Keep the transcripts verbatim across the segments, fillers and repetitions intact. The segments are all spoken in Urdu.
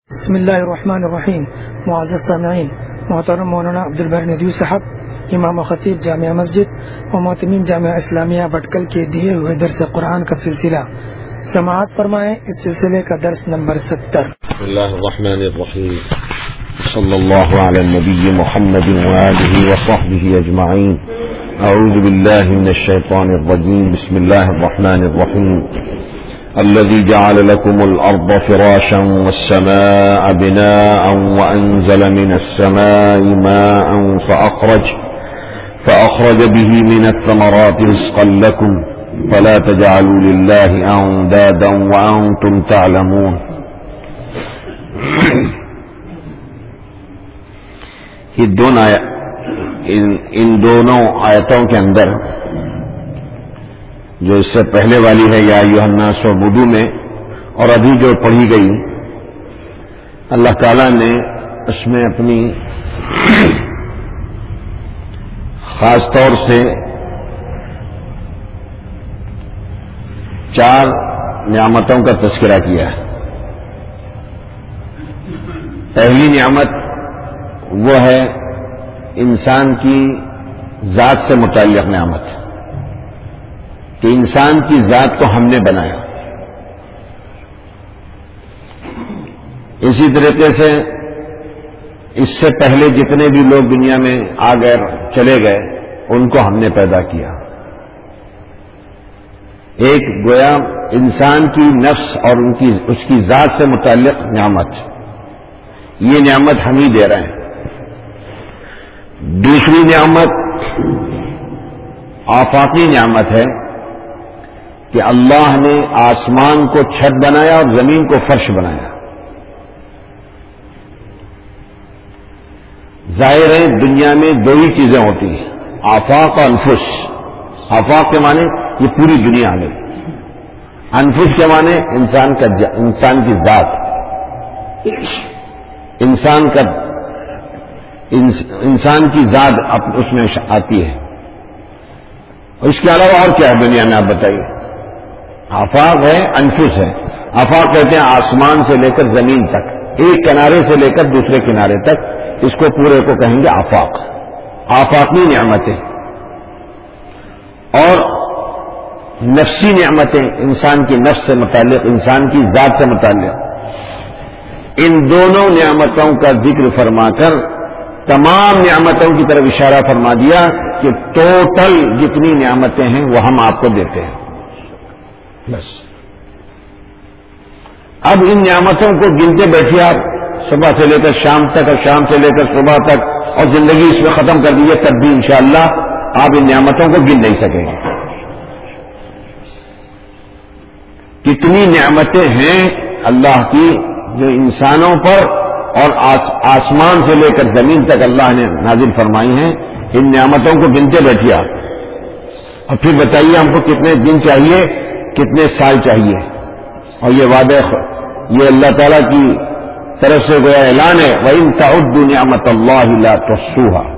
بسم اللہ الرحمن الرحیم. معزز سامعین، محترم مولانا عبدالبر ندوی صاحب، امام و خطیب جامعہ مسجد و معتمین جامعہ اسلامیہ بٹکل کے دیے ہوئے درس قرآن کا سلسلہ سماعت فرمائیں. اس سلسلے کا درس نمبر ستر. بسم اللہ الرحمن الرحیم. صلی اللہ علی النبی محمد وآلہ وصحبہ اجمعین. اعوذ باللہ من الشیطان الرجیم. بسم اللہ الرحمن الرحیم. الذي جعل لكم الأرض فراشا والسماء بناء وأنزل من السماء ماء فأخرج فأخرج به من الثمرات رزقا لكم فلا تجعلوا لله أندادا وأنتم تعلمون. یہ دونوں ان دونوں آیتوں کے اندر جو اس سے پہلے والی ہے یا ایھا الناس اعبدوا میں، اور ابھی جو پڑھی گئی، اللہ تعالیٰ نے اس میں اپنی خاص طور سے چار نعمتوں کا تذکرہ کیا ہے. پہلی نعمت وہ ہے انسان کی ذات سے متعلق نعمت کہ انسان کی ذات کو ہم نے بنایا. اسی طریقے سے اس سے پہلے جتنے بھی لوگ دنیا میں آ گئے چلے گئے ان کو ہم نے پیدا کیا. ایک گویا انسان کی نفس اور ان کی اس کی ذات سے متعلق نعمت، یہ نعمت ہم ہی دے رہے ہیں. دوسری نعمت آفاقی نعمت ہے کہ اللہ نے آسمان کو چھت بنایا اور زمین کو فرش بنایا. ظاہر ہے دنیا میں دو ہی چیزیں ہوتی ہیں، آفاق اور انفس. آفاق کے معنی یہ پوری دنیا میں، انفس کے معنی انسان کا انسان کی ذات، انسان کا انسان کی ذات اس میں آتی ہے. اس کے علاوہ اور کیا ہے دنیا میں آپ بتائیے؟ آفاق ہے، انفس ہے. آفاق کہتے ہیں آسمان سے لے کر زمین تک، ایک کنارے سے لے کر دوسرے کنارے تک، اس کو پورے کو کہیں گے آفاق. آفاقی نعمتیں. اور نفسی نعمتیں، انسان کی نفس سے متعلق، انسان کی ذات سے متعلق. ان دونوں نعمتوں کا ذکر فرما کر تمام نعمتوں کی طرف اشارہ فرما دیا کہ ٹوٹل جتنی نعمتیں ہیں وہ ہم آپ کو دیتے ہیں. بس اب ان نعمتوں کو گنتے بیٹھیے آپ صبح سے لے کر شام تک اور شام سے لے کر صبح تک، اور زندگی اس میں ختم کر دیجیے تب بھی انشاءاللہ آپ ان نعمتوں کو گن نہیں سکیں گے. کتنی نعمتیں ہیں اللہ کی جو انسانوں پر اور آسمان سے لے کر زمین تک اللہ نے نازل فرمائی ہیں. ان نعمتوں کو گنتے بیٹھیے آپ، اور پھر بتائیے ہم کو کتنے دن چاہیے، کتنے سال چاہیے. اور یہ وعدہ یہ اللہ تعالیٰ کی طرف سے گویا اعلان ہے، وَإِن تَعُدُّوا نِعْمَةَ اللَّهِ لَا تُحْصُوهَا،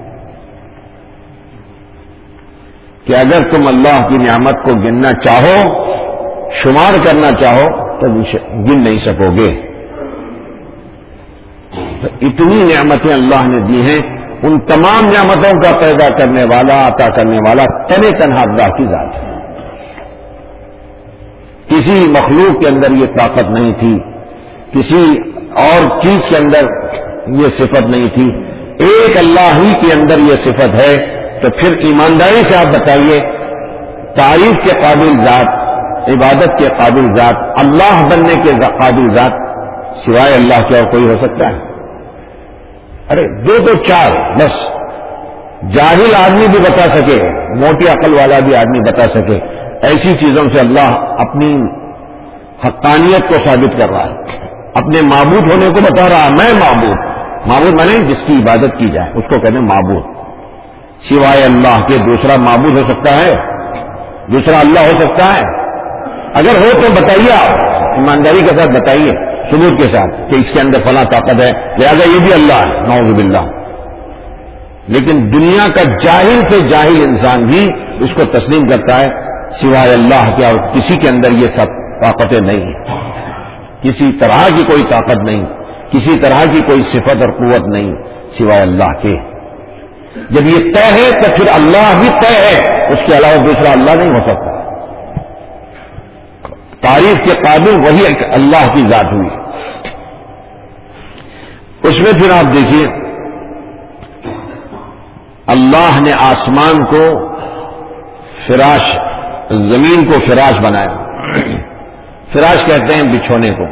کہ اگر تم اللہ کی نعمت کو گننا چاہو، شمار کرنا چاہو تو گن نہیں سکو گے. تو اتنی نعمتیں اللہ نے دی ہیں. ان تمام نعمتوں کا پیدا کرنے والا، عطا کرنے والا تنے تنہا اللہ کی ذات ہے. کسی مخلوق کے اندر یہ طاقت نہیں تھی، کسی اور چیز کے اندر یہ صفت نہیں تھی، ایک اللہ ہی کے اندر یہ صفت ہے. تو پھر ایمانداری سے آپ بتائیے، تعریف کے قابل ذات، عبادت کے قابل ذات، اللہ بننے کے قابل ذات سوائے اللہ کے اور کوئی ہو سکتا ہے؟ ارے دو تو چار بس. جاہل آدمی بھی بتا سکے، موٹی عقل والا بھی آدمی بتا سکے، ایسی چیزوں سے اللہ اپنی حقانیت کو ثابت کر رہا ہے، اپنے معبود ہونے کو بتا رہا ہے. میں معبود، معبود مانے جس کی عبادت کی جائے اس کو کہتے ہیں معبود. سوائے اللہ کے دوسرا معبود ہو سکتا ہے؟ دوسرا اللہ ہو سکتا ہے؟ اگر ہو تو بتائیے، آپ ایمانداری کے ساتھ بتائیے، ثبوت کے ساتھ کہ اس کے اندر فلاں طاقت ہے لہذا یہ بھی اللہ ہے، نعوذ باللہ. لیکن دنیا کا جاہل سے جاہل انسان بھی اس کو تسلیم کرتا ہے سوائے اللہ کے اور کسی کے اندر یہ سب طاقتیں نہیں ہیں. کسی طرح کی کوئی طاقت نہیں، کسی طرح کی کوئی صفت اور قوت نہیں سوائے اللہ کے۔ جب یہ طے ہے تو پھر اللہ بھی طے ہے، اس کے علاوہ دوسرا اللہ نہیں ہو سکتا۔ تعریف کے قابل وہی اللہ کی ذات ہوئی۔ اس میں پھر آپ دیکھیے اللہ نے آسمان کو فراش، زمین کو فراش بنایا۔ فراش کہتے ہیں بچھونے کو۔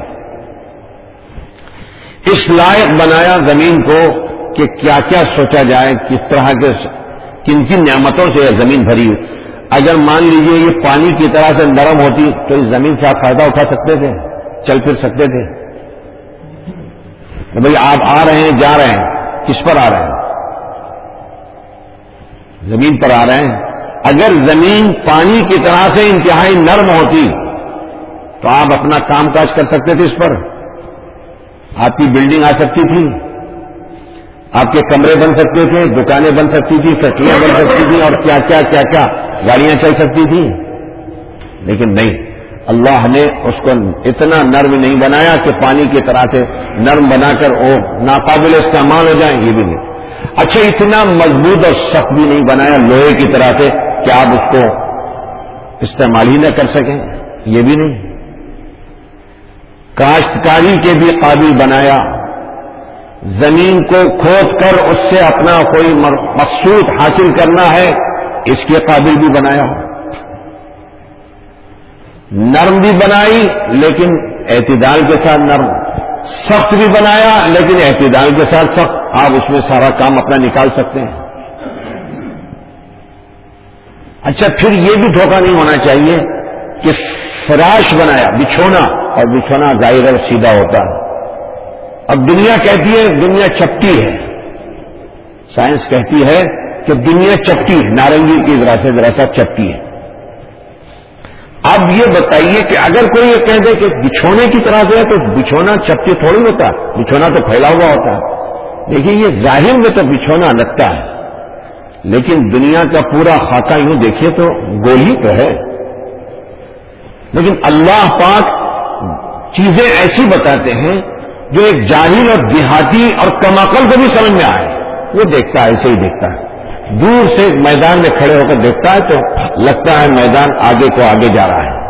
اس لائق بنایا زمین کو کہ کیا کیا سوچا جائے، کس طرح کے کن کن نعمتوں سے یہ زمین بھری ہوئی۔ اگر مان لیجئے یہ پانی کی طرح سے نرم ہوتی تو اس زمین سے آپ فائدہ اٹھا سکتے تھے، چل پھر سکتے تھے؟ بھئی آپ آ رہے ہیں، جا رہے ہیں، کس پر آ رہے ہیں؟ زمین پر آ رہے ہیں۔ اگر زمین پانی کی طرح سے انتہائی نرم ہوتی تو آپ اپنا کام کاج کر سکتے تھے اس پر، آپ کی بلڈنگ آ سکتی تھی، آپ کے کمرے بن سکتے تھے، دکانیں بن سکتی تھی، فیکٹریاں بن سکتی تھیں، اور کیا کیا کیا کیا گاڑیاں چل سکتی تھیں۔ لیکن نہیں، اللہ نے اس کو اتنا نرم نہیں بنایا کہ پانی کی طرح سے نرم بنا کر وہ ناقابل استعمال ہو جائیں، یہ بھی نہیں۔ اچھا اتنا مضبوط اور سخت بھی نہیں بنایا لوہے کی طرح سے کہ آپ اس کو استعمال ہی نہ کر سکیں، یہ بھی نہیں۔ کاشتکاری کے بھی قابل بنایا، زمین کو کھود کر اس سے اپنا کوئی مقصود حاصل کرنا ہے اس کے قابل بھی بنایا، نرم بھی بنائی لیکن اعتدال کے ساتھ نرم، سخت بھی بنایا لیکن اعتدال کے ساتھ سخت، آپ اس میں سارا کام اپنا نکال سکتے ہیں۔ اچھا پھر یہ بھی دھوکہ نہیں ہونا چاہیے کہ فراش بنایا، بچھونا، اور بچھونا ظاہر اور سیدھا ہوتا ہے۔ اب دنیا کہتی ہے دنیا چپٹی ہے، سائنس کہتی ہے کہ دنیا چپٹی ہے، نارنگی کی ذرا سے ذرا سا چپٹی ہے۔ اب یہ بتائیے کہ اگر کوئی یہ کہہ دے کہ بچھونے کی طرح سے ہے تو بچھونا چپٹی تھوڑی ہوتا، بچھونا تو پھیلا ہوا ہوتا ہے۔ دیکھیے یہ ظاہر میں تو بچھونا لگتا ہے، لیکن دنیا کا پورا خاکہ یوں دیکھیے تو گول ہی تو ہے۔ لیکن اللہ پاک چیزیں ایسی بتاتے ہیں جو ایک جاہل اور دیہاتی اور کم عقل کو بھی سمجھ میں آئے، وہ دیکھتا ہے، ایسے ہی دیکھتا ہے۔ دور سے میدان میں کھڑے ہو کر دیکھتا ہے تو لگتا ہے میدان آگے کو آگے جا رہا ہے۔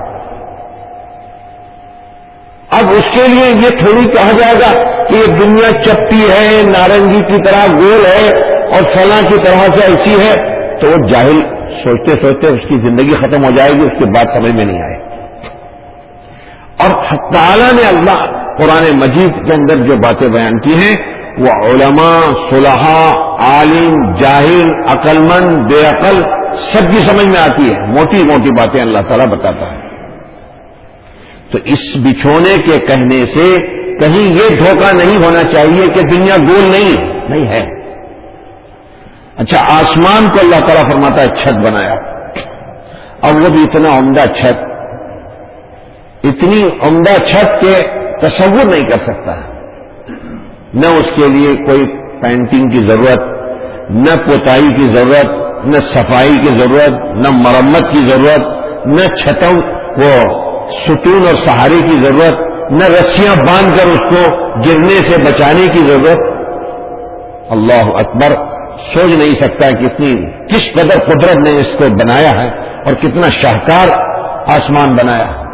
اب اس کے لیے یہ تھوڑی کہا جائے گا کہ یہ دنیا چپٹی ہے، نارنگی کی طرح گول ہے اور فلاں کی طرح سے ایسی ہے، تو وہ جاہل سوچتے سوچتے اس کی زندگی ختم ہو جائے گی، اس کے بعد سمجھ میں نہیں آئے۔ اور تعالیٰ نے اللہ قرآن مجید کے اندر جو باتیں بیان کی ہیں وہ علماء، صلحاء، عالم، جاہل، عقل مند، بے عقل سب کی سمجھ میں آتی ہے، موٹی موٹی باتیں اللہ تعالیٰ بتاتا ہے۔ تو اس بچھونے کے کہنے سے کہیں یہ دھوکہ نہیں ہونا چاہیے کہ دنیا گول نہیں نہیں ہے۔ اچھا آسمان کو اللہ تعالیٰ فرماتا ہے چھت بنایا، اور وہ بھی اتنا عمدہ چھت، اتنی عمدہ چھت کہ تصور نہیں کر سکتا، نہ اس کے لیے کوئی پینٹنگ کی ضرورت، نہ پوتائی کی ضرورت، نہ صفائی کی ضرورت، نہ مرمت کی ضرورت، نہ چھتوں کو ستون اور سہارے کی ضرورت، نہ رسیاں باندھ کر اس کو گرنے سے بچانے کی ضرورت۔ اللہ اکبر، سوچ نہیں سکتا کہ اتنی کس قدر قدرت نے اس کو بنایا ہے اور کتنا شاہکار آسمان بنایا ہے۔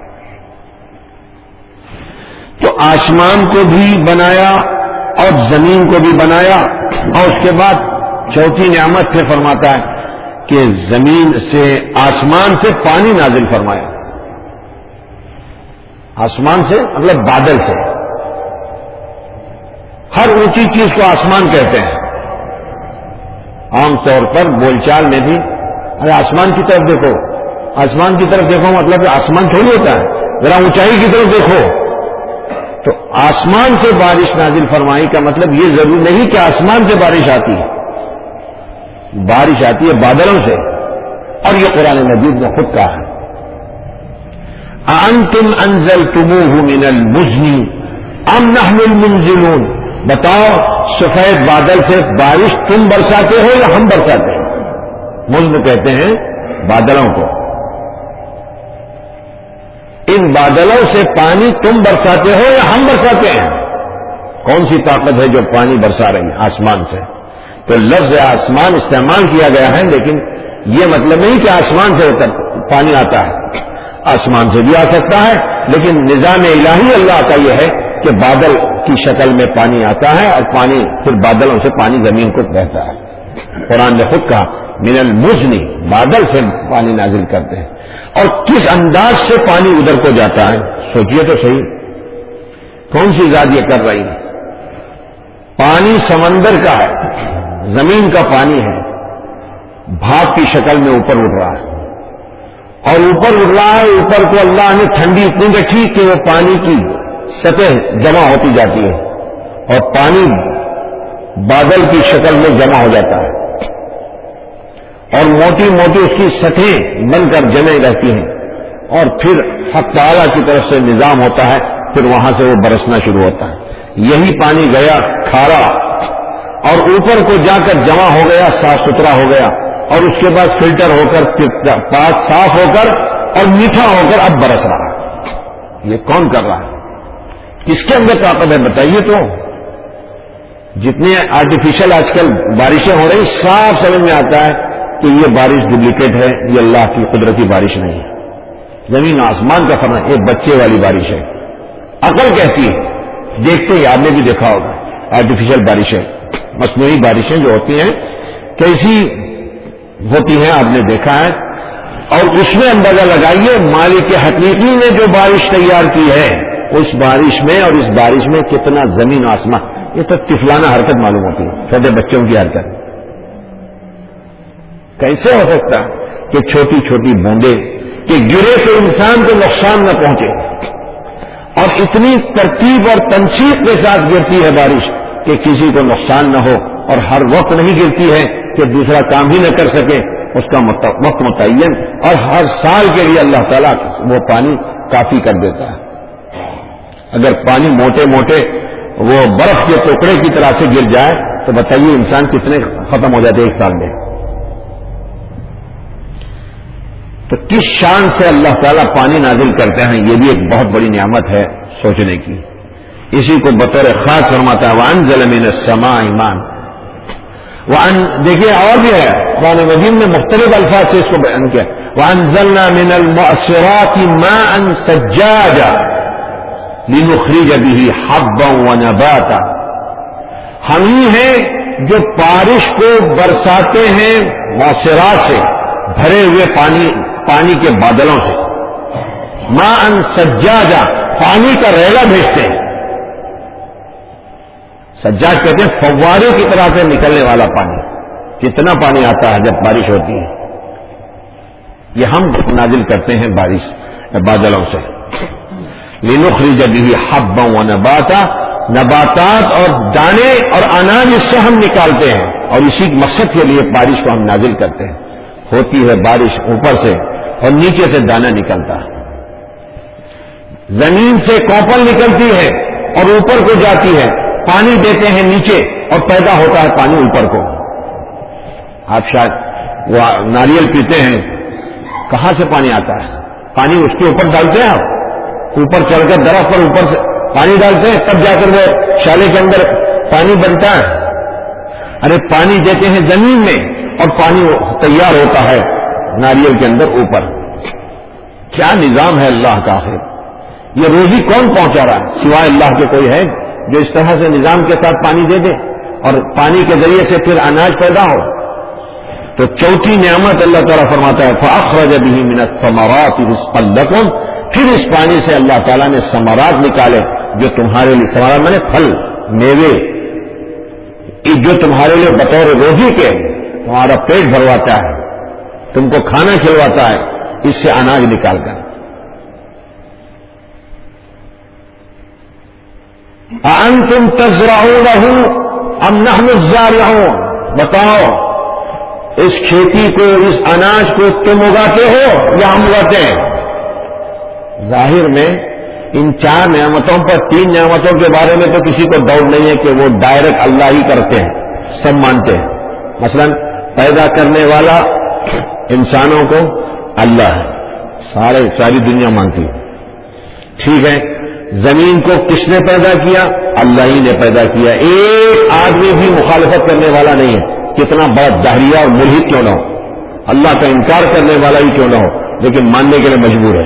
تو آسمان کو بھی بنایا اور زمین کو بھی بنایا، اور اس کے بعد چوتھی نعمت پھر فرماتا ہے کہ زمین سے، آسمان سے پانی نازل فرمایا۔ آسمان سے مطلب بادل سے، ہر اونچی چیز کو آسمان کہتے ہیں عام طور پر بول چال میں بھی۔ ارے آسمان کی طرف دیکھو، آسمان کی طرف دیکھو مطلب کہ آسمان تھوڑی ہوتا ہے، ذرا اونچائی کی طرف دیکھو۔ تو آسمان سے بارش نازل فرمائی کا مطلب یہ ضروری نہیں کہ آسمان سے بارش آتی ہے، بارش آتی ہے بادلوں سے، اور یہ قرآن مجید نے خود کہا ہے أَأَنْتُمْ أَنزَلْتُمُوهُ مِنَ الْمُزْنِ أَمْ نَحْنُ الْمُنزِلُونَ، بتاؤ سفید بادل سے بارش تم برساتے ہو یا ہم برساتے ہیں؟ مزن کہتے ہیں بادلوں کو۔ ان بادلوں سے پانی تم برساتے ہو یا ہم برساتے ہیں؟ کون سی طاقت ہے جو پانی برسا رہی ہے آسمان سے؟ تو لفظ آسمان استعمال کیا گیا ہے، لیکن یہ مطلب نہیں کہ آسمان سے پانی آتا ہے، آسمان سے بھی آ سکتا ہے، لیکن نظام الہی اللہ کا یہ ہے کہ بادل کی شکل میں پانی آتا ہے اور پانی پھر بادلوں سے پانی زمین کو بہتا ہے۔ قرآن نے خود کہا من المزنی، بادل سے پانی نازل کرتے ہیں، اور کس انداز سے پانی ادھر کو جاتا ہے سوچئے تو صحیح، کون سی ذات یہ کر رہی ہے؟ پانی سمندر کا ہے، زمین کا پانی ہے، بھاپ کی شکل میں اوپر اٹھ رہا ہے، اور اوپر اٹھ رہا ہے، اوپر کو اللہ نے ٹھنڈی اتنی رکھی کہ وہ پانی کی سطح جمع ہوتی جاتی ہے اور پانی بادل کی شکل میں جمع ہو جاتا ہے، اور موٹی موٹی اس کی سطحیں بن کر جمع رہتی ہیں، اور پھر حق تعالیٰ کی طرف سے نظام ہوتا ہے، پھر وہاں سے وہ برسنا شروع ہوتا ہے۔ یہی پانی گیا کھارا اور اوپر کو جا کر جمع ہو گیا، صاف ستھرا ہو گیا، اور اس کے بعد فلٹر ہو کر پاک صاف ہو کر اور میٹھا ہو کر اب برس رہا ہے۔ یہ کون کر رہا ہے؟ کس کے اندر طاقت ہے بتائیے؟ تو جتنے آرٹیفیشل آج کل بارشیں ہو رہی، صاف سمجھ میں آتا ہے کہ یہ بارش ڈپلیکیٹ ہے، یہ اللہ کی قدرتی بارش نہیں ہے، زمین آسمان کا فرمان، ایک بچے والی بارش ہے۔ عقل کہتی ہے، دیکھتے ہی آپ نے بھی دیکھا ہوگا آرٹیفیشل بارشیں، مصنوعی بارشیں جو ہوتی ہیں کیسی ہوتی ہیں آپ نے دیکھا ہے، اور اس میں اندازہ لگائیے مالک حقیقی نے جو بارش تیار کی ہے اس بارش میں اور اس بارش میں کتنا زمین آسمان، یہ تو طفلانہ حرکت معلوم ہوتی ہے، چھوٹے بچوں کی حرکت۔ کیسے ہو سکتا کہ چھوٹی چھوٹی بوندیں کہ گرے تو انسان کو نقصان نہ پہنچے، اور اتنی ترتیب اور تنسیق کے ساتھ گرتی ہے بارش کہ کسی کو نقصان نہ ہو، اور ہر وقت نہیں گرتی ہے کہ دوسرا کام بھی نہ کر سکے، اس کا وقت متعین، اور ہر سال کے لیے اللہ تعالیٰ وہ پانی کافی کر دیتا ہے۔ اگر پانی موٹے موٹے وہ برف کے ٹکڑے کی طرح سے گر جائے تو بتائیے انسان کتنے ختم ہو جاتے ایک سال میں۔ تو کس شان سے اللہ تعالیٰ پانی نازل کرتے ہیں، یہ بھی ایک بہت بڑی نعمت ہے سوچنے کی۔ اسی کو بطور خاص فرماتا ہے وَأَنزَلَ مِنَ السَّمَاءِ مَاءً، وَأَن دیکھیے اور بھی ہے قرآن مجید میں مختلف الفاظ سے اس کو بیان کیا، وَأَنزَلْنَا مِنَ الْمُعْصِرَاتِ مَاءً ثَجَّاجًا لِنُخْرِجَ بِهِ حَبًّا وَنَبَاتًا، ہم ہی ہیں جو بارش کو برساتے ہیں معصرات سے، بھرے ہوئے پانی پانی کے بادلوں سے، ماءً ثجاجا، پانی کا ریلا بھیجتے ہیں۔ سجاج کہتے ہیں فوارے کی طرح سے نکلنے والا پانی، کتنا پانی آتا ہے جب بارش ہوتی ہے، یہ ہم نازل کرتے ہیں بارش بادلوں سے۔ لِنُخْرِجَ بِهِ حَبًّا وَنَبَاتًا، نباتات اور دانے اور اناج اس سے ہم نکالتے ہیں، اور اسی مقصد کے لیے بارش کو ہم نازل کرتے ہیں۔ ہوتی ہے بارش اوپر سے اور نیچے سے دانا نکلتا ہے، زمین سے کوپل نکلتی ہے اور اوپر کو جاتی ہے، پانی دیتے ہیں نیچے اور پیدا ہوتا ہے پانی اوپر کو۔ آپ شاید وہ ناریل پیتے ہیں، کہاں سے پانی آتا ہے؟ پانی اس کے اوپر ڈالتے ہیں، آپ اوپر چڑھ کر درخت پر اوپر سے پانی ڈالتے ہیں، تب جا کر وہ شالے کے اندر پانی بنتا ہے۔ ارے پانی دیتے ہیں زمین میں اور پانی تیار ہوتا ہے ناریل کے اندر اوپر۔ کیا نظام ہے اللہ کا آخر؟ یہ روزی کون پہنچا رہا ہے سوائے اللہ کے؟ کوئی ہے جو اس طرح سے نظام کے ساتھ پانی دے دے اور پانی کے ذریعے سے پھر اناج پیدا ہو؟ تو چوتھی نعمت اللہ تعالیٰ فرماتا ہے فَأَخْرَجَ بِهِ مِنَ الثَّمَرَاتِ رِزْقًا لَكُمْ، پھر اس پانی سے اللہ تعالیٰ نے ثمرات نکالے جو تمہارے لیے، ثمرات میں نے پھل میوے، جو تمہارے لیے بطور روزی کے تمہارا پیٹ بھرواتا ہے، تم کو کھانا کھلواتا ہے، اس سے اناج نکال کر۔ أَأَنْتُمْ تَزْرَعُونَهُ أَمْ نَحْنُ الزَّارِعُونَ، بتاؤ اس کھیتی کو، اس اناج کو تم اگاتے ہو یا ہم اگاتے ہیں؟ ظاہر میں ان چار نعمتوں پر، تین نعمتوں کے بارے میں تو کسی کو ڈاؤٹ نہیں ہے کہ وہ ڈائریکٹ اللہ ہی کرتے ہیں، سب مانتے ہیں۔ مثلا پیدا کرنے والا انسانوں کو اللہ ہے، سارے ساری دنیا مانتی ہے، ٹھیک ہے، زمین کو کس نے پیدا کیا؟ اللہ ہی نے پیدا کیا. ایک آدمی بھی مخالفت کرنے والا نہیں ہے، کتنا بڑا دہریہ اور ملحد کیوں نہ ہو، اللہ کا انکار کرنے والا ہی کیوں نہ ہو، لیکن ماننے کے لیے مجبور ہے.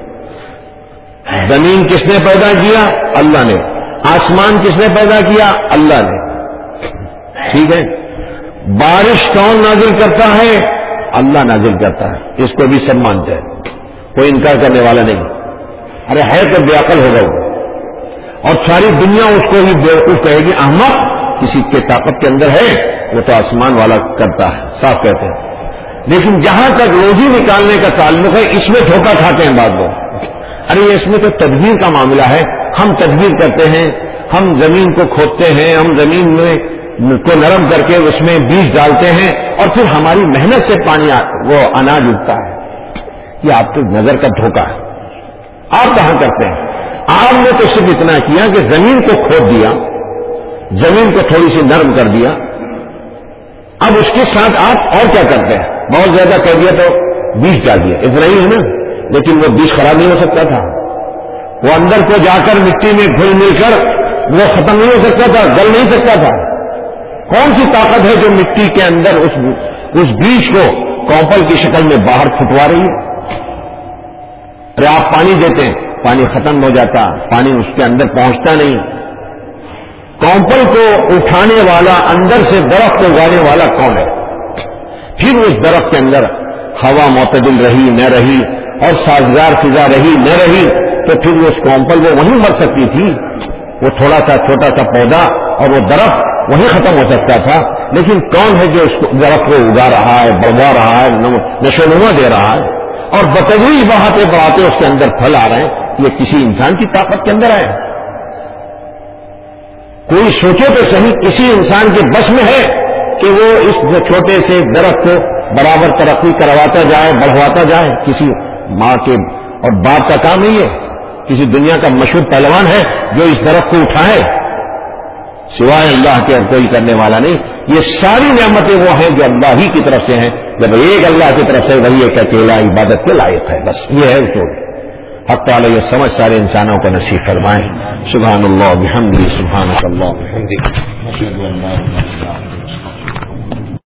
زمین کس نے پیدا کیا؟ اللہ نے. آسمان کس نے پیدا کیا؟ اللہ نے. ٹھیک ہے، بارش کون نازل کرتا ہے؟ اللہ نازل کرتا ہے. اس کو بھی سب مانتے ہیں، کوئی انکار کرنے والا نہیں. ارے ہے تو بے عقل ہوگا وہ، اور ساری دنیا اس کو بھی بیوقوف کہے گی، احمق. کسی کے طاقت کے اندر ہے، وہ تو آسمان والا کرتا ہے، صاف کہتے ہیں. لیکن جہاں تک روزی نکالنے کا تعلق ہے، اس میں دھوکہ کھاتے ہیں بعض لوگ. ارے اس میں تو تدبیر کا معاملہ ہے، ہم تدبیر کرتے ہیں، ہم زمین کو کھودتے ہیں، ہم زمین میں کو نرم کر کے اس میں بیج ڈالتے ہیں، اور پھر ہماری محنت سے پانی وہ اناج اگتا ہے. یہ آپ کی نظر کا دھوکہ ہے. آپ کہاں کرتے ہیں؟ آپ نے تو صرف اتنا کیا کہ زمین کو کھود دیا، زمین کو تھوڑی سی نرم کر دیا. اب اس کے ساتھ آپ اور کیا کرتے ہیں؟ بہت زیادہ کر دیا تو بیج ڈال دیا، اتنا ہی ہے نا. لیکن وہ بیج خراب نہیں ہو سکتا تھا، وہ اندر کو جا کر مٹی میں گھل مل کر وہ ختم نہیں ہو سکتا تھا، گل نہیں سکتا تھا. کون سی طاقت ہے جو مٹی کے اندر اس اس بیج کو کونپل کی شکل میں باہر پھٹوا رہی ہے؟ ارے آپ پانی دیتے ہیں، پانی ختم ہو جاتا، پانی اس کے اندر پہنچتا نہیں. کونپل کو اٹھانے والا، اندر سے درخت اگانے والا کون ہے؟ پھر اس درخت کے اندر ہوا معتدل رہی نہ رہی اور سازگار فضا رہی نہ رہی تو پھر اس کونپل وہ وہیں مر سکتی تھی. وہ تھوڑا سا چھوٹا سا پودا اور وہ درخت وہیں ختم ہو سکتا تھا. لیکن کون ہے جو اس درخت کو اگا رہا ہے، بڑھوا رہا ہے، نشو نما دے رہا ہے، اور بتدریج بڑھاتے بڑھاتے اس کے اندر پھل آ رہے ہیں؟ یہ کسی انسان کی طاقت کے اندر ہے؟ کوئی سوچے تو صحیح، کسی انسان کے بس میں ہے کہ وہ اس چھوٹے سے درخت کو برابر ترقی کرواتا جائے، بڑھواتا جائے؟ کسی ماں کے اور باپ کا کام نہیں ہے. کسی دنیا کا مشہور پہلوان ہے جو اس درخت کو اٹھائے؟ سوائے اللہ کے اور کوئی کرنے والا نہیں. یہ ساری نعمتیں وہ ہیں جو اللہ ہی کی طرف سے ہیں. جب ایک اللہ کی طرف سے، وہی ایک اکیلا عبادت کے لائق ہے. بس یہ ہے اصول. حق تعالی یہ سمجھ سارے انسانوں کو نصیب فرمائیں. سبحان اللہ بحمدہ، سبحانک اللہ بحمدک، اشہد ان لا الہ الا انت.